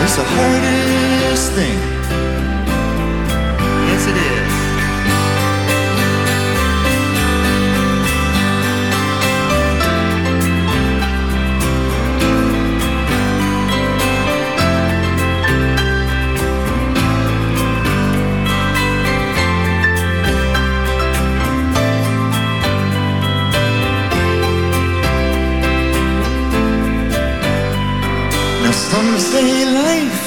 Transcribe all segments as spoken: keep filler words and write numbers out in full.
It's the hardest thing. Yes, it is. Now some say life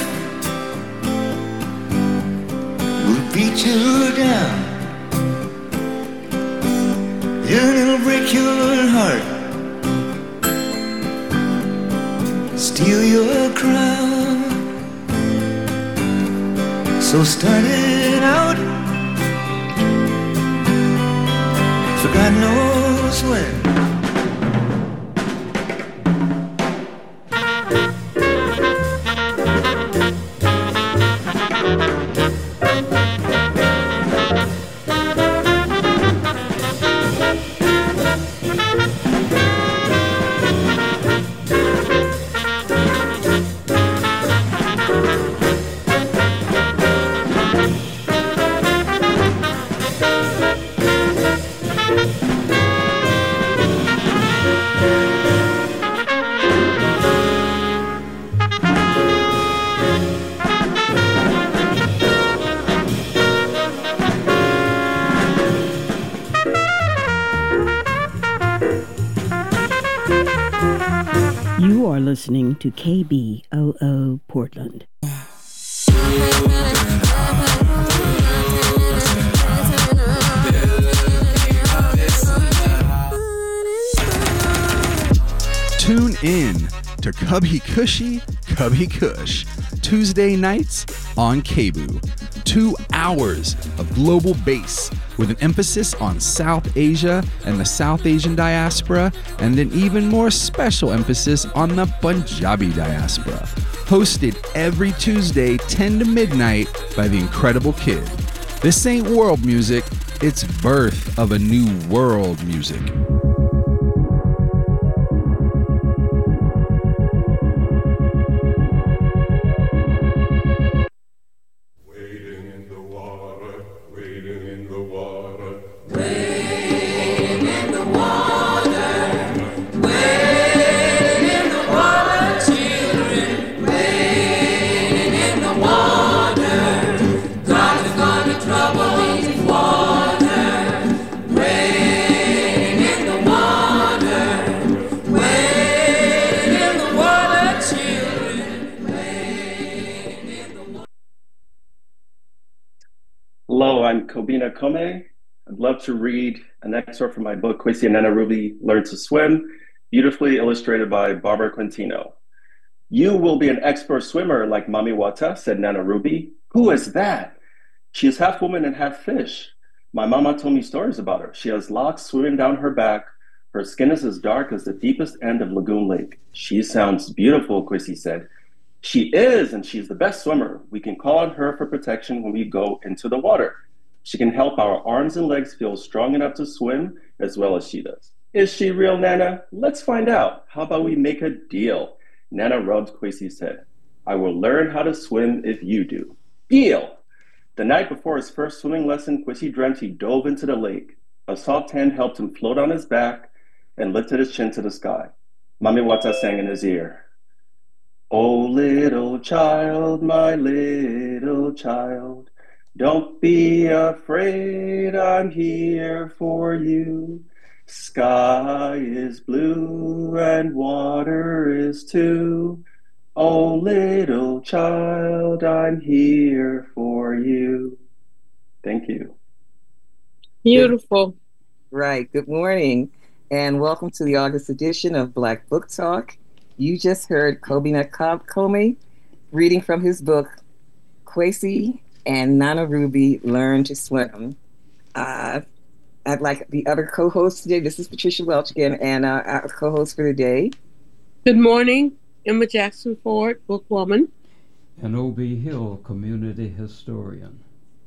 will beat you down, and it'll break your heart, steal your crown. So start it out, for God knows when. You are listening to K B O O Portland. Tune in to Cubby Cushy, Cubby Kush, Tuesday nights on K B O O. Two hours of global bass with an emphasis on South Asia and the South Asian diaspora, and an even more special emphasis on the Punjabi diaspora. Hosted every Tuesday, ten to midnight, by the Incredible Kid. This ain't world music, it's birth of a new world music. Hello, I'm Kobina Kome. I'd love to read an excerpt from my book, Kwesi and Nana Ruby Learn to Swim, beautifully illustrated by Barbara Quintino. You will be an expert swimmer like Mami Wata, said Nana Ruby. Who is that? She is half woman and half fish. My mama told me stories about her. She has locks swimming down her back. Her skin is as dark as the deepest end of Lagoon Lake. She sounds beautiful, Kwesi said. She is, and she's the best swimmer. We can call on her for protection when we go into the water. She can help our arms and legs feel strong enough to swim as well as she does. Is she real, Nana? Let's find out. How about we make a deal? Nana rubbed Kwesi's head. I will learn how to swim if you do. Deal! The night before his first swimming lesson, Kwesi dreamt he dove into the lake. A soft hand helped him float on his back and lifted his chin to the sky. Mami Wata sang in his ear. Oh, little child, my little child, don't be afraid, I'm here for you. Sky is blue and water is too. Oh, little child, I'm here for you. Thank you. Beautiful. Right. Good morning, and welcome to the August edition of Black Book Talk. You just heard Kobina Kome reading from his book, Kwesi and Nana Ruby Learn to Swim. Uh, I'd like the other co-host today. This is Patricia Welch again, and uh, our co-host for the day. Good morning. Emma Jackson Ford, bookwoman. And O B Hill, community historian.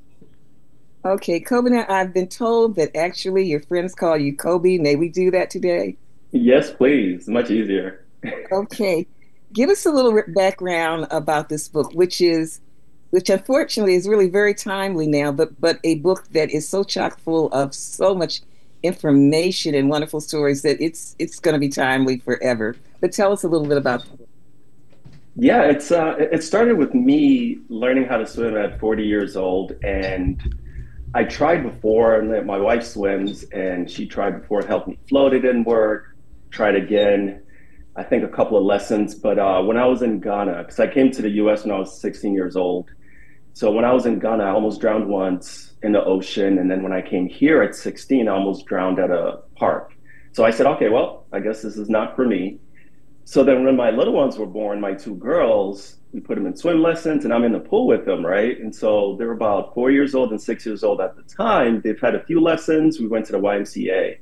Okay, Kobina, I've been told that actually your friends call you Kobe. May we do that today? Yes, please. Much easier. Okay. Give us a little background about this book, which is, which unfortunately is really very timely now, but but a book that is so chock full of so much information and wonderful stories that it's it's going to be timely forever. But tell us a little bit about that. Yeah, it's uh, it started with me learning how to swim at forty years old, and I tried before, and my wife swims, and she tried before, it helped me float, it didn't work. Tried again, I think a couple of lessons, but uh, when I was in Ghana, because I came to the U S when I was sixteen years old, so when I was in Ghana, I almost drowned once in the ocean, and then when I came here at sixteen, I almost drowned at a park. So I said, okay, well, I guess this is not for me. So then when my little ones were born, my two girls, we put them in swim lessons and I'm in the pool with them, right? And so they were about four years old and six years old at the time. They've had a few lessons. We went to the Y M C A.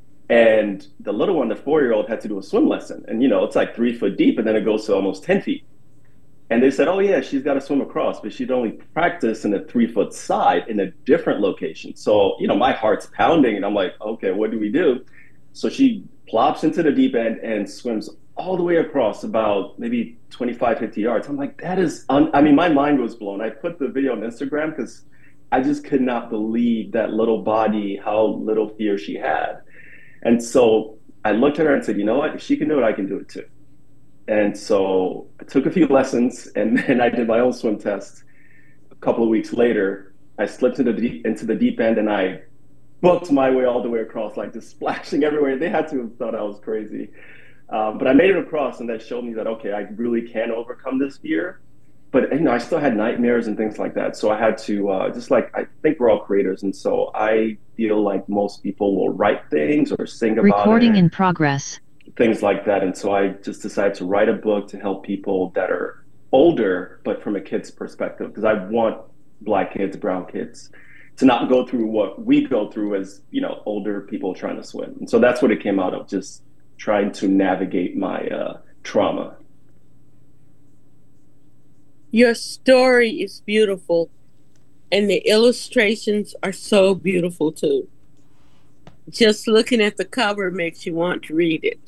And the little one, the four-year-old, had to do a swim lesson. And, you know, it's like three foot deep and then it goes to almost ten feet. And they said, oh, yeah, she's got to swim across, but she'd only practice in a three-foot side in a different location. So, you know, my heart's pounding and I'm like, okay, what do we do? So she plops into the deep end and swims all the way across about maybe twenty-five, fifty yards. I'm like, that is, un-. I mean, my mind was blown. I put the video on Instagram because I just could not believe that little body, how little fear she had. And so I looked at her and said, you know what, if she can do it, I can do it too. And so I took a few lessons and then I did my own swim test. A couple of weeks later, I slipped into the deep, into the deep end and I booked my way all the way across, like just splashing everywhere. They had to have thought I was crazy. Um, but I made it across, and that showed me that, okay, I really can overcome this fear. But, you know, I still had nightmares and things like that. So I had to uh, just like, I think we're all creators. And so I feel like most people will write things or sing about Recording it, in progress. Things like that. And so I just decided to write a book to help people that are older, but from a kid's perspective, because I want Black kids, brown kids to not go through what we go through as, you know, older people trying to swim. And so that's what it came out of, just trying to navigate my uh, trauma. Your story is beautiful, and the illustrations are so beautiful too. Just looking at the cover makes you want to read it.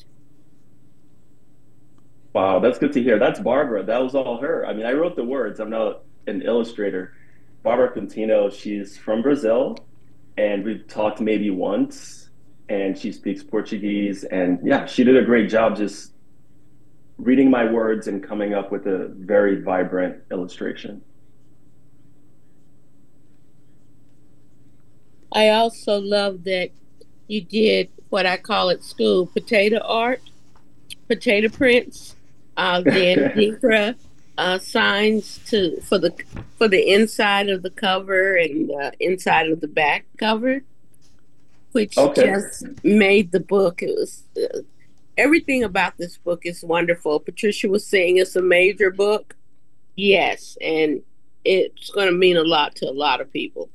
Wow, that's good to hear. That's Barbara. That was all her. I mean, I wrote the words. I'm not an illustrator. Barbara Quintino, she's from Brazil, and we've talked maybe once. And she speaks Portuguese, and yeah, she did a great job just reading my words and coming up with a very vibrant illustration. I also love that you did what I call at school potato art, potato prints, uh, then Dinkra uh, signs to for the for the inside of the cover and uh, inside of the back cover, which okay. just made the book. It was uh, everything about this book is wonderful. Patricia was saying it's a major book. Yes, and it's going to mean a lot to a lot of people.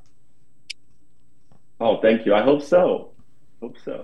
Oh, thank you. I hope so. Hope so.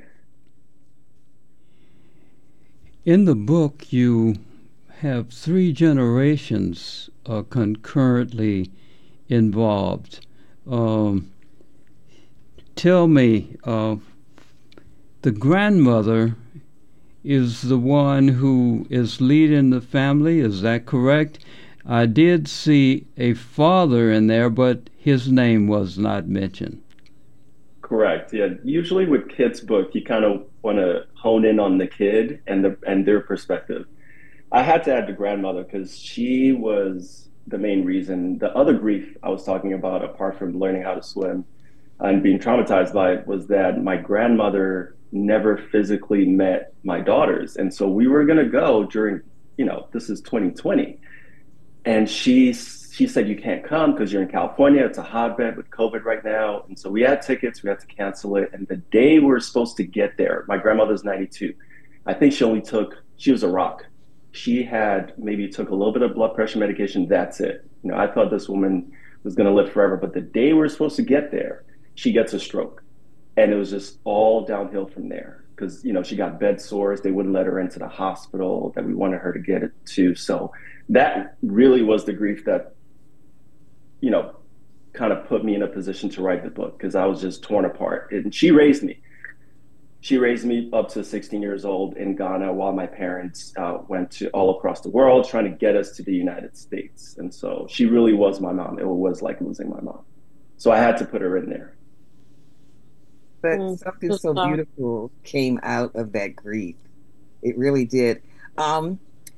In the book, you have three generations uh, concurrently involved. Um, Tell me, uh, the grandmother is the one who is leading the family, is that correct? I did see a father in there, but his name was not mentioned. Correct, yeah. Usually with kids' book, you kind of want to hone in on the kid and the and their perspective. I had to add the grandmother because she was the main reason. The other grief I was talking about, apart from learning how to swim and being traumatized by it, was that my grandmother never physically met my daughters. And so we were gonna go during, you know, this is twenty twenty. And she, she said, you can't come because you're in California, it's a hotbed with COVID right now. And so we had tickets, we had to cancel it. And the day we were supposed to get there, my grandmother's ninety-two. I think she only took, she was a rock. She had maybe took a little bit of blood pressure medication, that's it. You know, I thought this woman was gonna live forever, but the day we were supposed to get there, she gets a stroke. And it was just all downhill from there because, you know, she got bed sores. They wouldn't let her into the hospital that we wanted her to get it to. So that really was the grief that, you know, kind of put me in a position to write the book because I was just torn apart. And she raised me. she raised me up to sixteen years old in Ghana while my parents uh, went to all across the world trying to get us to the United States. And so she really was my mom. It was like losing my mom. So I had to put her in there. But Mm, something so so sorry. beautiful came out of that grief. It really did. Um,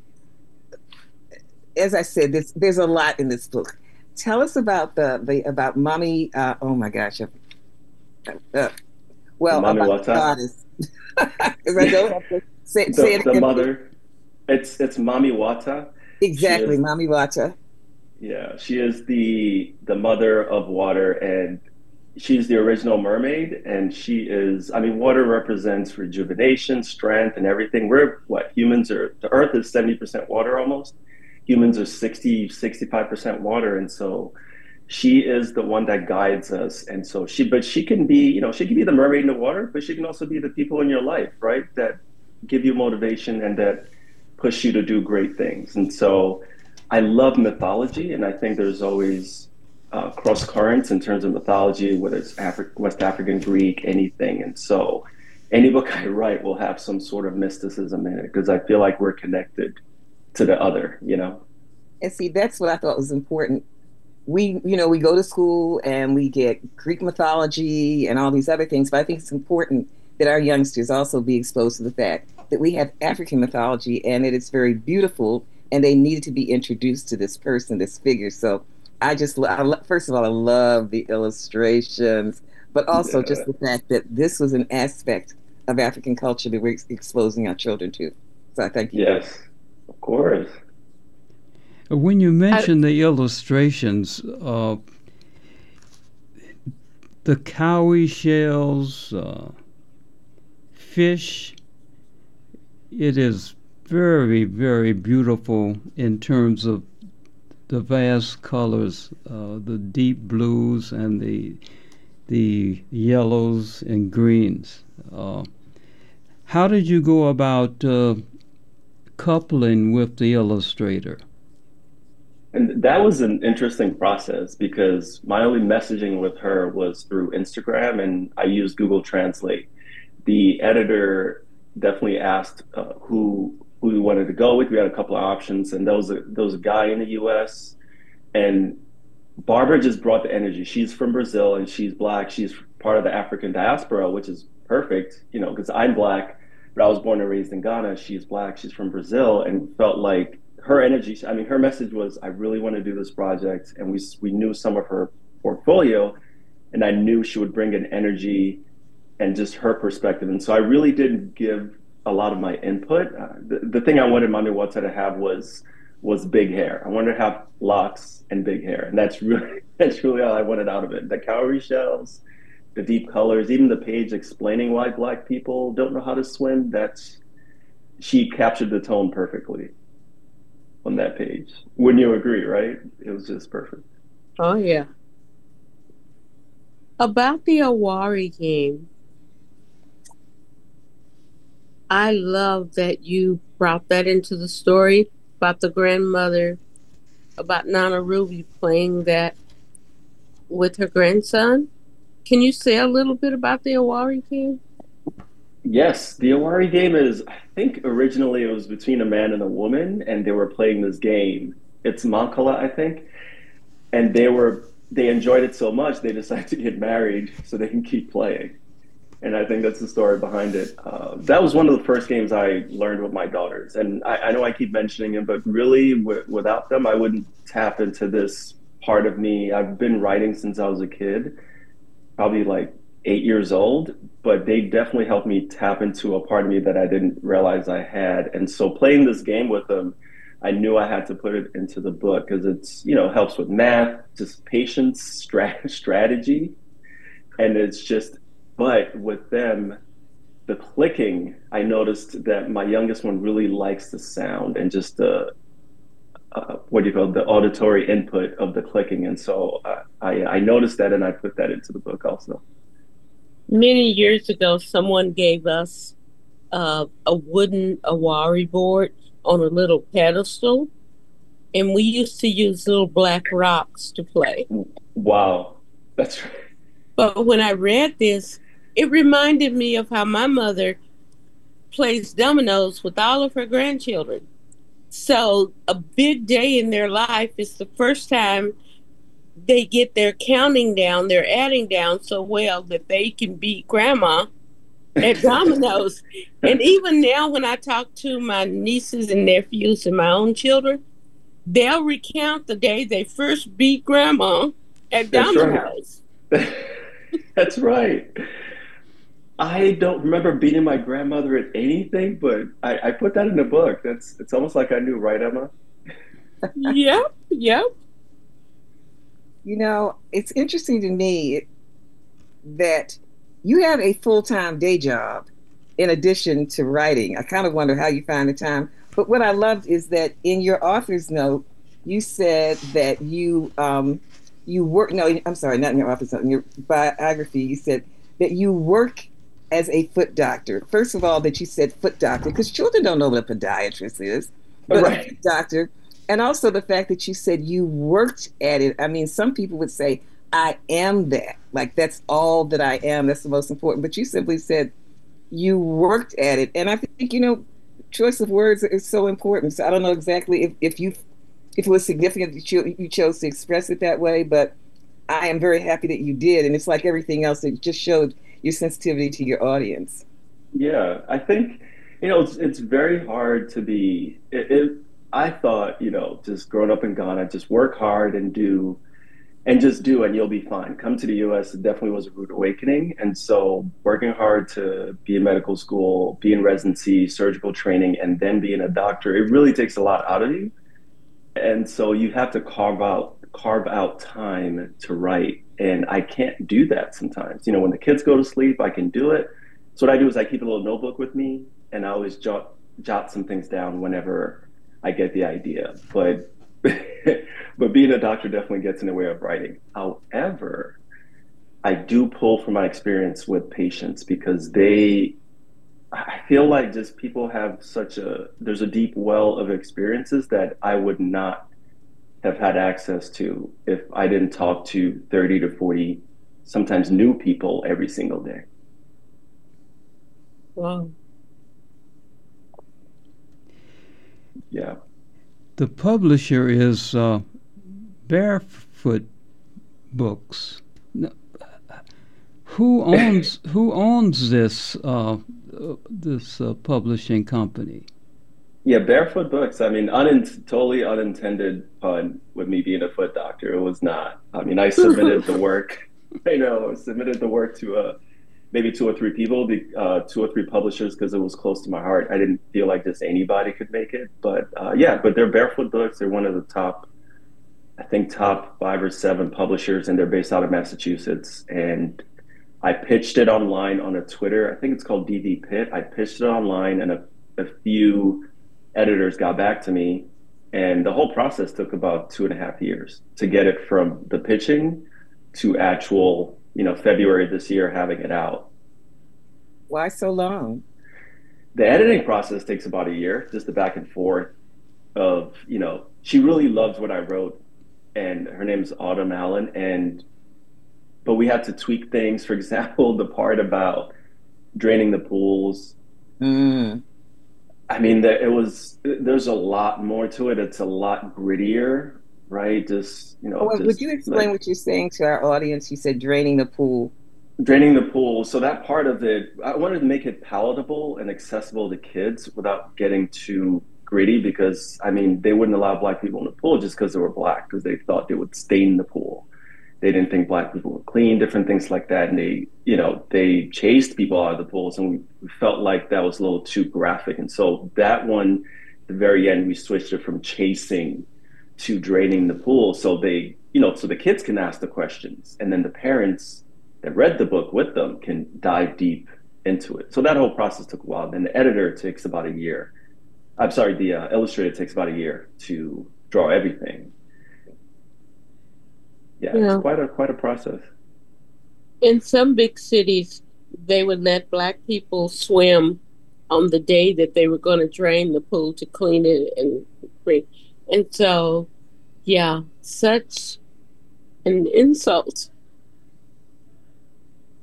as I said, this, there's a lot in this book. Tell us about the, the about mommy. Uh, oh my gosh. Uh, uh, well, Mami about the Wata, goddess. 'Cause I don't have to say, say the, it the again. mother, it's it's Mami Wata. She Exactly, is, Mommy Wata. yeah, she is the the mother of water, and she's the original mermaid. And she is, I mean, water represents rejuvenation, strength, and everything. We're what humans are. The Earth is seventy percent water almost. Humans are sixty, sixty-five percent water, and so she is the one that guides us. And so she, but she can be, you know, she can be the mermaid in the water, but she can also be the people in your life, right? That give you motivation and that push you to do great things. And so I love mythology, and I think there's always uh, cross currents in terms of mythology, whether it's Afri- West African, Greek, anything. And so any book I write will have some sort of mysticism in it because I feel like we're connected to the other, you know? And see, that's what I thought was important. We, you know, we go to school and we get Greek mythology and all these other things, but I think it's important that our youngsters also be exposed to the fact that we have African mythology and that it's very beautiful, and they needed to be introduced to this person, this figure. So I just, lo- I, lo- first of all, I love the illustrations, but also just Yeah. the fact that this was an aspect of African culture that we're ex- exposing our children to. So I thank you for that. Yes, of course. When you mention the illustrations, uh, the cowrie shells, uh, fish, it is very, very beautiful in terms of the vast colors, uh, the deep blues and the the yellows and greens. Uh, how did you go about uh, coupling with the illustrator? And that was an interesting process because my only messaging with her was through Instagram, and I used Google Translate. The editor definitely asked uh, who who we wanted to go with. We had a couple of options, and there was a there was a guy in the U S, and Barbara just brought the energy. She's from Brazil and she's black. She's part of the African diaspora, which is perfect, you know, because I'm black, but I was born and raised in Ghana. She's black. She's from Brazil, and felt like her energy. I mean, her message was, "I really want to do this project," and we we knew some of her portfolio, and I knew she would bring an energy and just her perspective. And so I really didn't give a lot of my input. Uh, the, the thing I wanted Mami Wata to have was was big hair. I wanted to have locks and big hair, and that's really that's really all I wanted out of it. The cowrie shells, the deep colors, even the page explaining why black people don't know how to swim. That's she captured the tone perfectly on that page. Wouldn't you agree? Right? It was just perfect. Oh, yeah. About the Awari game, I love that you brought that into the story about the grandmother, about Nana Ruby playing that with her grandson. Can you say a little bit about the Awari game? Yes, the Awari game is, I think originally it was between a man and a woman, and they were playing this game. It's Mancala, I think. And they were they enjoyed it so much they decided to get married so they can keep playing. And I think that's the story behind it. Uh, that was one of the first games I learned with my daughters. And I, I know I keep mentioning it, but really w- without them, I wouldn't tap into this part of me. I've been writing since I was a kid, probably like eight years old, but they definitely helped me tap into a part of me that I didn't realize I had. And so playing this game with them, I knew I had to put it into the book because it's, you know, helps with math, just patience, strat- strategy. And it's just, but with them, the clicking, I noticed that my youngest one really likes the sound and just the, uh, what do you call it, the auditory input of the clicking. And so uh, I, I noticed that and I put that into the book also. Many years ago, someone gave us uh, a wooden Awari board on a little pedestal, and we used to use little black rocks to play. Wow, that's right. But when I read this, it reminded me of how my mother plays dominoes with all of her grandchildren. So a big day in their life is the first time they get their counting down, their adding down so well that they can beat grandma at dominoes. And even now when I talk to my nieces and nephews and my own children, they'll recount the day they first beat grandma at That's dominoes. Right. That's right. I don't remember beating my grandmother at anything, but I, I put that in the book. That's it's almost like I knew, right, Emma? Yep, yep. You know, it's interesting to me that you have a full-time day job in addition to writing. I kind of wonder how you find the time. But what I loved is that in your author's note, you said that you um, you work. No, I'm sorry, not in your author's note. In your biography, you said that you work as a foot doctor. First of all, that you said foot doctor because children don't know what a podiatrist is, but right. a foot doctor. And also the fact that you said you worked at it. I mean, some people would say, I am that. Like, that's all that I am. That's the most important. But you simply said you worked at it. And I think, you know, choice of words is so important. So I don't know exactly if, if you if it was significant that you, you chose to express it that way, but I am very happy that you did. And it's like everything else, it just showed your sensitivity to your audience. Yeah, I think, you know, it's, it's very hard to be, it, it, I thought, you know, just growing up in Ghana, just work hard and do, and just do, and you'll be fine. Come to the U S, it definitely was a rude awakening. And so working hard to be in medical school, be in residency, surgical training, and then being a doctor, it really takes a lot out of you. And so you have to carve out, carve out time to write. And I can't do that sometimes. You know, when the kids go to sleep, I can do it. So what I do is I keep a little notebook with me and I always jot, jot some things down whenever I get the idea. But but being a doctor definitely gets in the way of writing. However, I do pull from my experience with patients because they, I feel like just people have such a, there's a deep well of experiences that I would not have had access to if I didn't talk to thirty to forty, sometimes new people every single day. Wow. Yeah. The publisher is uh, Barefoot Books. Who owns who owns this uh, this uh, publishing company? Yeah, Barefoot Books. I mean, un- totally unintended pun with me being a foot doctor. It was not. I mean, I submitted the work. I know, I submitted the work to uh, maybe two or three people, uh, two or three publishers, because it was close to my heart. I didn't feel like just anybody could make it. But uh, yeah, but they're Barefoot Books. They're one of the top, I think, top five or seven publishers, and they're based out of Massachusetts. And I pitched it online on a Twitter. I think it's called D D Pit. I pitched it online, and a, a few editors got back to me, and the whole process took about two and a half years to get it from the pitching to actual, you know, February this year having it out. Why so long? The editing process takes about a year, just the back and forth of, you know, she really loves what I wrote, and her name is Autumn Allen, and but we had to tweak things. For example, the part about draining the pools. Mm. I mean, there, it was, there's a lot more to it. It's a lot grittier, right? Just, you know. Oh, just, would you explain like, what you're saying to our audience? You said draining the pool. Draining the pool. So that part of it, I wanted to make it palatable and accessible to kids without getting too gritty, because, I mean, they wouldn't allow Black people in the pool just because they were Black, because they thought they would stain the pool. They didn't think Black people were clean, different things like that. And they, you know, they chased people out of the pools, and we felt like that was a little too graphic. And so that one, at the very end, we switched it from chasing to draining the pool. So they, you know, so the kids can ask the questions, and then the parents that read the book with them can dive deep into it. So that whole process took a while. Then the editor takes about a year. I'm sorry, the uh, illustrator takes about a year to draw everything. Yeah, yeah, it's quite a quite a process. In some big cities, they would let Black people swim on the day that they were going to drain the pool to clean it and bring. And so, yeah, such an insult.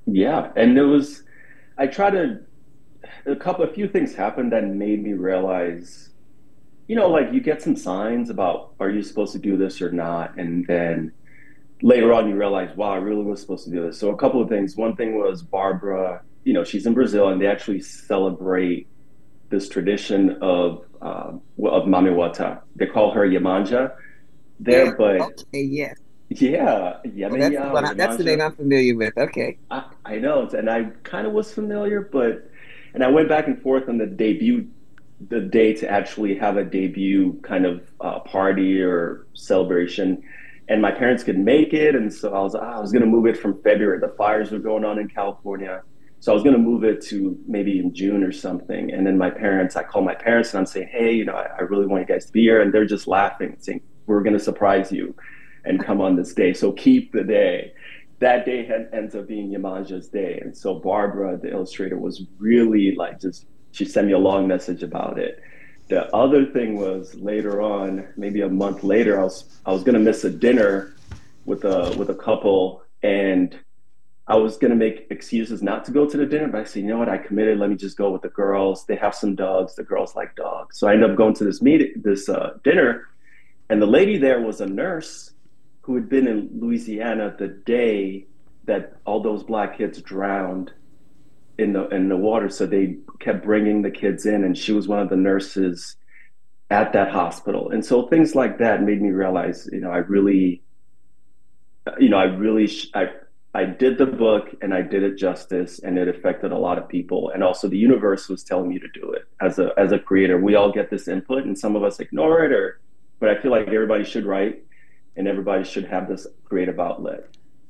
Yeah, and it was, I try to, a couple, a few things happened that made me realize, you know, like you get some signs about, are you supposed to do this or not? And then later on, you realize, wow, I really was supposed to do this. So a couple of things. One thing was Barbara, you know, she's in Brazil and they actually celebrate this tradition of uh, of Mami Wata. They call her Yemanja Yeah. there, but Okay. Yeah. yeah, Well, that's the Yemenya one. or I, that's the name Yemanja. I'm familiar with. Okay. I, I know, and I kind of was familiar, but and I went back and forth on the debut, the day to actually have a debut kind of uh, party or celebration, and my parents could make it, and so I was ah, I was going to move it from February. The fires were going on in California, so I was going to move it to maybe in June or something. And then my parents, I call my parents and I'm saying, hey, you know, I, I really want you guys to be here, and they're just laughing, saying we're going to surprise you and come on this day. So keep the day. That day had, ends up being Yemanja's day. And so Barbara, the illustrator, was really like just, she sent me a long message about it. The other thing was later on, maybe a month later, I was I was gonna miss a dinner with a with a couple, and I was gonna make excuses not to go to the dinner, but I said, you know what, I committed. Let me just go with the girls. They have some dogs. The girls like dogs, so I ended up going to this meeting, this uh, dinner, and the lady there was a nurse who had been in Louisiana the day that all those black kids drowned in the in the water. So they kept bringing the kids in, and she was one of the nurses at that hospital. And so things like that made me realize, you know, I really, you know, I really, sh- I I did the book and I did it justice, and it affected a lot of people. And also, the universe was telling me to do it as a as a creator. We all get this input, and some of us ignore it, or but I feel like everybody should write and everybody should have this creative outlet.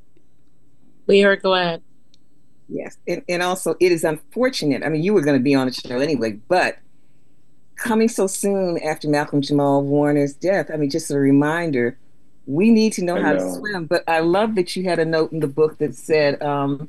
We are glad. Yes. And, and also, it is unfortunate. I mean, you were going to be on the show anyway, but coming so soon after Malcolm Jamal Warner's death, I mean, just a reminder, we need to know I how to know. swim. But I love that you had a note in the book that said, um,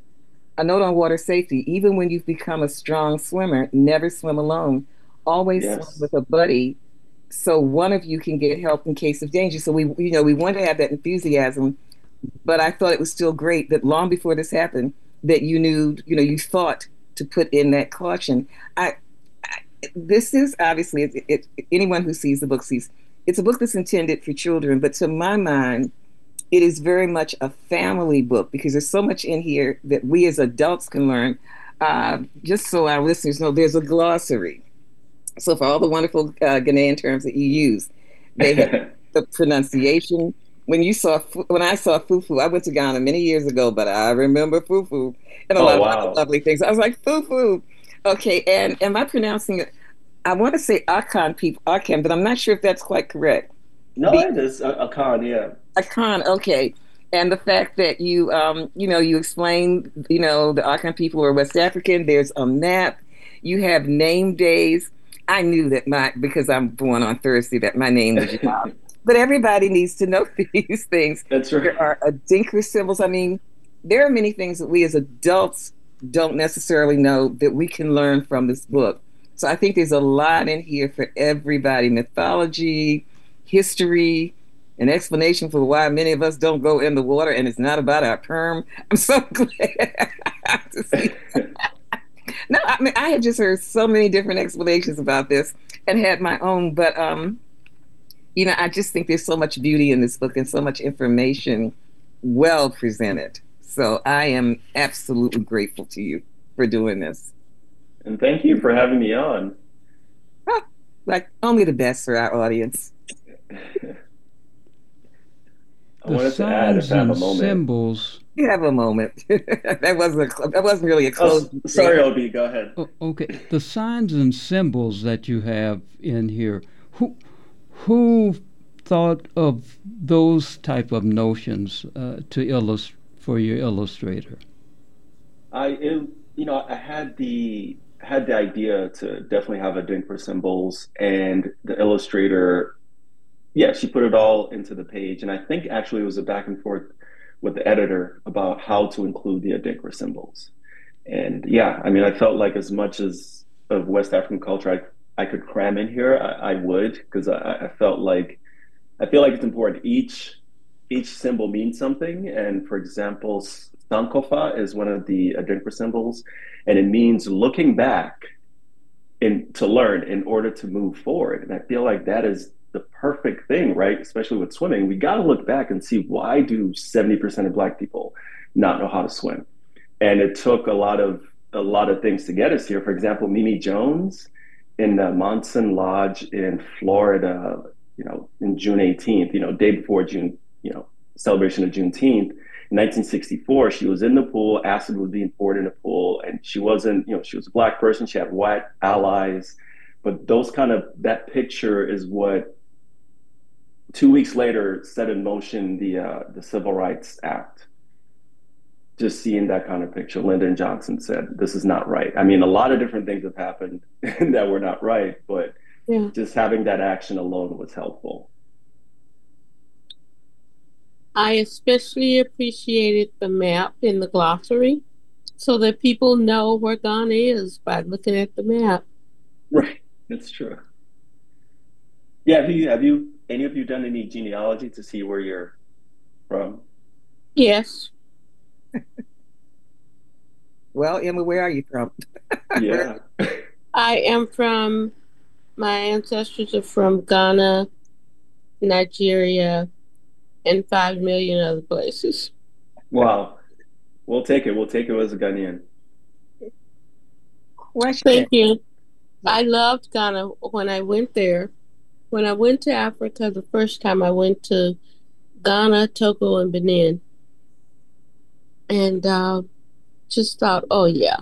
a note on water safety. Even when you've become a strong swimmer, never swim alone. Always swim Yes. with a buddy, so one of you can get help in case of danger. So we, you know, we want to have that enthusiasm, but I thought it was still great that long before this happened, that you knew, you know, you thought to put in that caution. I, I this is obviously it, it, anyone who sees the book sees it's a book that's intended for children, but to my mind, it is very much a family book because there's so much in here that we as adults can learn. Uh, just so our listeners know, there's a glossary. So for all the wonderful uh, Ghanaian terms that you use, they have the pronunciation. When you saw, when I saw fufu, I went to Ghana many years ago, but I remember fufu and a Oh, lot of other wow. lovely things. I was like, fufu. Okay, and am I pronouncing it? I want to say Akan people, Akan, but I'm not sure if that's quite correct. No, The it is a, a con, yeah. Akan, okay. And the fact that you, um, you know, you explain, you know, the Akan people are West African. There's a map. You have name days. I knew that my, because I'm born on Thursday, that my name was Yvonne. But everybody needs to know these things. That's right. There are Adinkra symbols. I mean, there are many things that we as adults don't necessarily know that we can learn from this book. So I think there's a lot in here for everybody. Mythology, history, an explanation for why many of us don't go in the water, and it's not about our perm. I'm so glad to see. No, I mean, I had just heard so many different explanations about this and had my own, but um, you know, I just think there's so much beauty in this book and so much information well presented. So I am absolutely grateful to you for doing this. And thank you for having me on. Huh, like only the best for our audience. I The wanted to add, if signs I have and a moment. symbols. You have a moment. that wasn't a, that wasn't really a Oh, close. s- sorry, Obi, go ahead. O- Okay, the signs and symbols that you have in here. Who who thought of those type of notions uh, to illustrate for your illustrator? I, it, you know, I had the had the idea to definitely have a Adinkra symbols, and the illustrator, yeah, she put it all into the page, and I think actually it was a back and forth with the editor about how to include the Adinkra symbols. And yeah, I mean, I felt like as much as of West African culture I I could cram in here, I, I would, because I, I felt like I feel like it's important. Each each symbol means something, and for example, Sankofa is one of the Adinkra symbols, and it means looking back in to learn in order to move forward. And I feel like that is the perfect thing, right? Especially with swimming, we got to look back and see, why do seventy percent of Black people not know how to swim? And it took a lot of a lot of things to get us here. For example, Mimi Jones in the Monson Lodge in Florida, you know, in June eighteenth, you know, day before June, you know, celebration of Juneteenth, in nineteen sixty-four, she was in the pool, acid was being poured in the pool, and she wasn't, you know, she was a Black person, she had white allies, but those kind of, that picture is what two weeks later set in motion the uh, the Civil Rights Act. Just seeing that kind of picture, Lyndon Johnson said, this is not right. I mean, a lot of different things have happened that were not right, but yeah, just having that action alone was helpful. I especially appreciated the map in the glossary so that people know where Ghana is by looking at the map. Right, that's true. Yeah, have you, have you, any of you done any genealogy to see where you're from? Yes. Well, Emma, where are you from? Yeah. I am from, my ancestors are from Ghana, Nigeria, and five million other places. Wow. We'll take it. We'll take it as a Ghanaian. Question. Thank you. I loved Ghana when I went there. When I went to Africa, the first time I went to Ghana, Togo, and Benin. And uh, just thought, oh, yeah,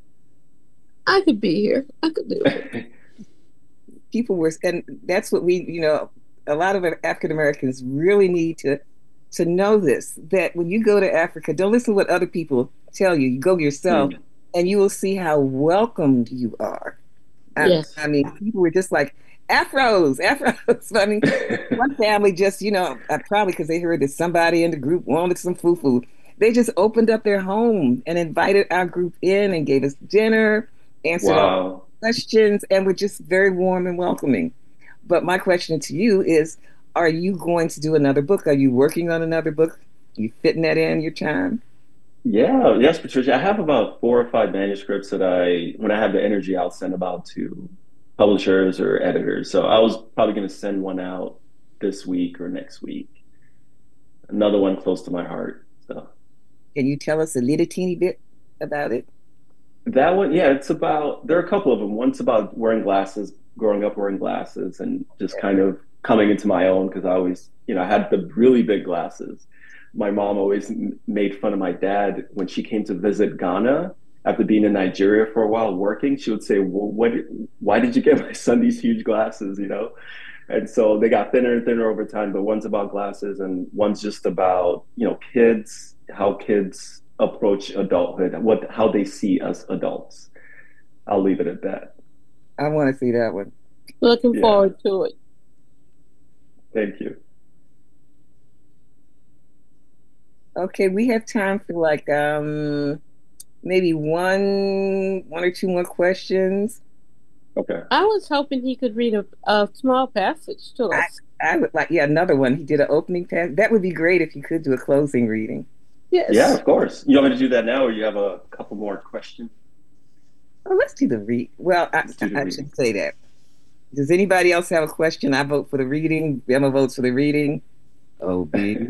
I could be here. I could do it. People were, and that's what we, you know, a lot of African Americans really need to to know this, that when you go to Africa, don't listen to what other people tell you. You go yourself, mm. and you will see how welcomed you are. Yes. I, I mean, people were just like, Afros, Afros. I mean, one family just, you know, probably because they heard that somebody in the group wanted some fufu. They just opened up their home and invited our group in and gave us dinner, answered wow. all questions, and were just very warm and welcoming. But my question to you is, are you going to do another book? Are you working on another book? Are you fitting that in your time? Yeah, yes, Patricia. I have about four or five manuscripts that I, when I have the energy, I'll send about to publishers or editors. So I was probably going to send one out this week or next week. Another one close to my heart. So. Can you tell us a little teeny bit about it? That one, yeah, it's about, there are a couple of them. One's about wearing glasses, growing up wearing glasses, and just yeah. kind of coming into my own, because I always, you know, I had the really big glasses. My mom always made fun of my dad when she came to visit Ghana after being in Nigeria for a while working. She would say, well, what, why did you get my son these huge glasses, you know? And so they got thinner and thinner over time, but one's about glasses and one's just about, you know, kids, how kids approach adulthood, what how they see us adults. I'll leave it at that. I want to see that one. Looking Yeah. forward to it. Thank you. Okay, we have time for like um maybe one one or two more questions. Okay. I was hoping he could read a, a small passage to us. I, I would like, yeah, another one. He did an opening pass. That would be great if you could do a closing reading. Yes. Yeah, of course. You want me to do that now, or you have a couple more questions? Oh, let's do the read. Well, I, do the I reading. should say that. Does anybody else have a question? I vote for the reading. Emma votes for the reading. Oh, B.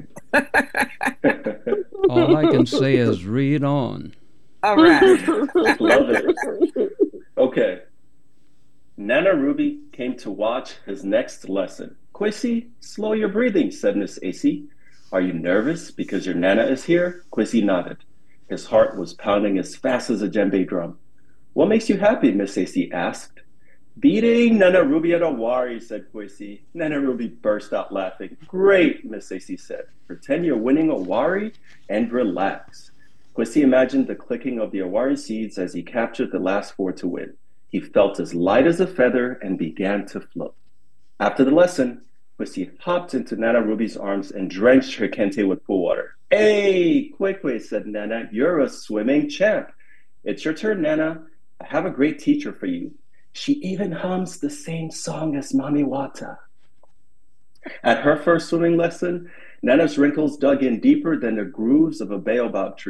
All I can say is read on. All right. Love it. Okay. Nana Ruby came to watch his next lesson. Kwesi, slow your breathing, said Miss A C. Are you nervous because your Nana is here? Kwesi nodded. His heart was pounding as fast as a djembe drum. What makes you happy? Miss A C asked. Beating Nana Ruby at Owari, said Kwesi. Nana Ruby burst out laughing. Great, Miss A C said. Pretend you're winning Owari and relax. Kwesi imagined the clicking of the Owari seeds as he captured the last four to win. He felt as light as a feather and began to float. After the lesson, Kwesi hopped into Nana Ruby's arms and drenched her kente with pool water. Hey, quickly, said Nana, you're a swimming champ. It's your turn, Nana. I have a great teacher for you. She even hums the same song as Mami Wata. At her first swimming lesson, Nana's wrinkles dug in deeper than the grooves of a baobab tree.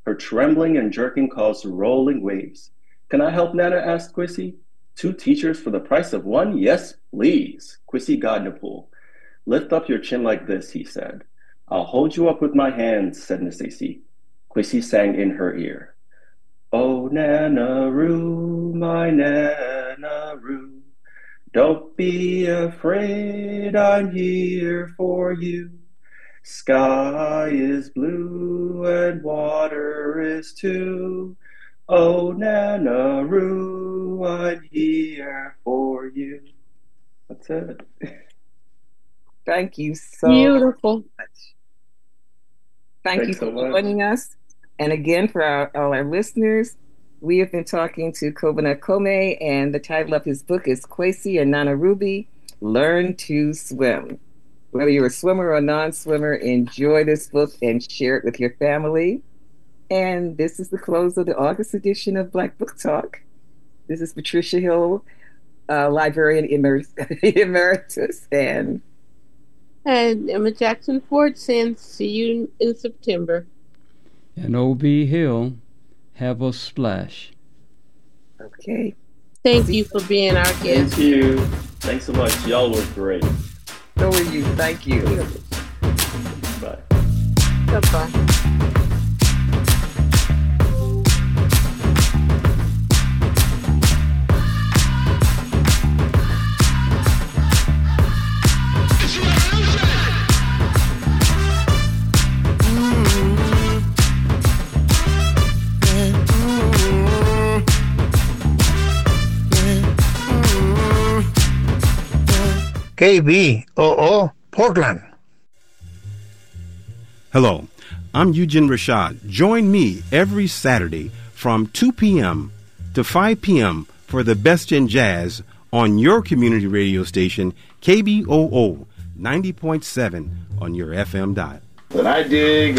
Her trembling and jerking caused rolling waves. Can I help, Nana? Asked Kwesi. Two teachers for the price of one? Yes, please. Kwesi got in the pool. Lift up your chin like this, he said. I'll hold you up with my hands, said Miss Stacy. Kwesi sang in her ear. Oh, Nana-roo, my Nana-roo, don't be afraid, I'm here for you. Sky is blue and water is too. Oh, Nana-roo, I'm here for you. That's it. Thank you so Beautiful. much. Thank Thanks you so for much. joining us. And again, for our, all our listeners, we have been talking to Kobina Kome, and the title of his book is Kwesi and Nana Ruby, Learn to Swim. Whether you're a swimmer or a non-swimmer, enjoy this book and share it with your family. And this is the close of the August edition of Black Book Talk. This is Patricia Hill, uh, librarian emer- emeritus, and And Emma Jackson Ford saying, see you in September. And O B Hill, have a splash. okay. Thank you for being our Thank guest. you. Thanks so much. Y'all were great. So are you. Thank you. Bye. Bye-bye. K B O O Portland. Hello, I'm Eugene Rashad. Join me every Saturday from two p.m. to five p.m. for the best in jazz on your community radio station, K B O O ninety point seven on your F M dial. When I dig